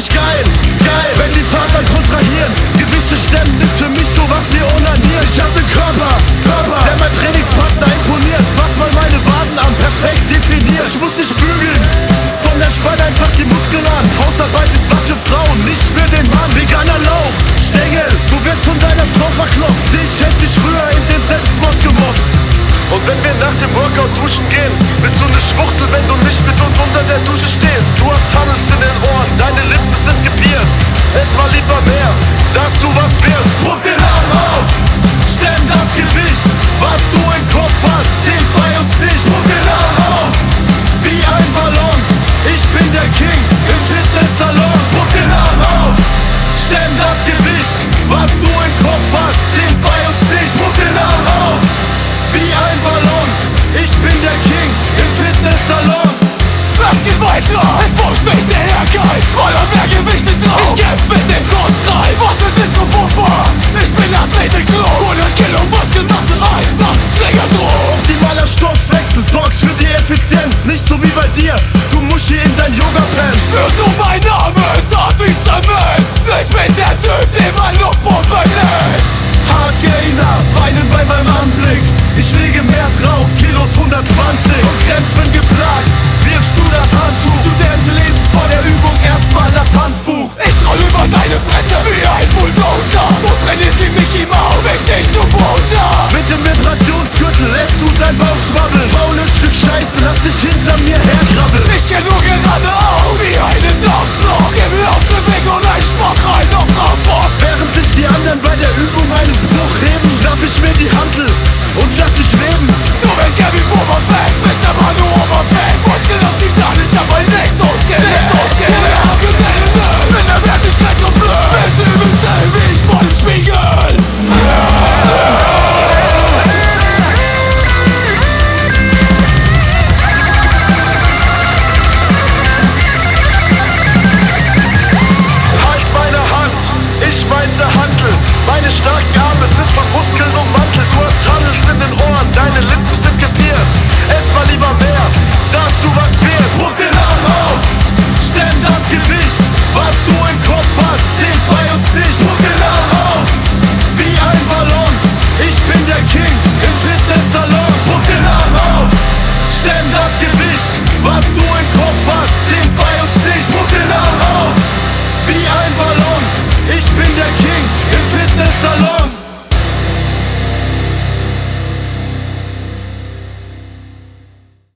richtig geil, geil, wenn die Fasern kontrahieren. Gewichte stemmen ist für mich sowas wie onanieren. Ich hab den Körper, der mein Trainingspartner imponiert. Fass mal meine Wadenarm perfekt definiert. Ich muss nicht bügeln, sondern spann einfach die Muskeln an. Hausarbeit ist was für Frauen, nicht für den Mann. Veganer Lauch, Stängel, du wirst von deiner Frau verkloppt. Dich hätte ich früher in den Selbstmord gemobbt. Und wenn wir nach dem Workout duschen gehen, bist du ne Schwuchtel, wenn du nicht mit uns unter der Dusche stehst. Du hast Tunnels in den Ohren, deine Lippen sind gepierst. Es war lieber mehr, dass du was wirst. Druck den Arm auf, stemm das Gewicht. Was du im Kopf hast, zählt bei uns nicht. Druck den Arm auf, wie ein Ballon. Ich bin der King im Fitnesssalon. Druck den Arm auf, stemm das Gewicht. Was du im Kopf hast, zählt bei uns nicht. Druck den Arm auf, wie ein Ballon. Ich bin der King im Fitnesssalon. Es geht weiter, es pusht mich der Ehrgeiz. Voller mehr Gewichte drauf, ich kämpf mit dem Kurzreif. Was für Disco-Pumper, ich bin Athletik-Klo. 100 Kilo Muskelmasse rein, macht Schlägerdruck. Optimaler Stoffwechsel sorgt für die Effizienz. Nicht so wie bei dir, du Muschi in dein Yoga-Pants. Spürst du, mein Name ist hart wie Zement. Ich bin der Typ, den man Luftpumpe nennt. Hard Gainer, weinen bei meinem Anblick. Ich lege mehr drauf, Kilos 120 und Krämpfen geplagt. Wirfst du das Handtuch? Studenten lesen vor der Übung erstmal das Handbuch. Ich roll über deine Fresse wie ein Bulldozer. Du trainierst wie Mickey Mouse, weg dich, du Poser. Mit dem Vibrationsgürtel lässt du dein Bauch schwabbeln. Faules Stück Scheiße, lass dich hinter mir herkrabbeln. Ich geh nur geradeaus wie eine Dampflok. Gib mir auf den Weg und ein Schmach rein auf Rambock. Während sich die anderen bei der Übung einen Bruch heben, schnapp ich mir die Hantel und lass dich leben. Du bist Gabby Boba Fett, bist aber nur Oberfett. Muskel auf die Dann ist aber nichts ausgelegt. Bin der Wertigkeit so blöd. Willst du übel sein wie ich vor dem Spiegel? Halt meine Hand, ich meinte Hantel. Meine starken Arme sind von Muskeln ummantelt. Du hast Tunnels in den Ohren, deine Lippen sind gepierst. Es war lieber mehr, dass du was wirst. Druck den Arm auf, stemm das Gewicht. Was du im Kopf hast, zählt bei uns nicht. Druck den Arm auf, wie ein Ballon. Ich bin der King im Fitnesssalon. Druck den Arm auf, stemm das Gewicht. Was du im Kopf hast, zählt bei uns nicht. Druck den Arm auf.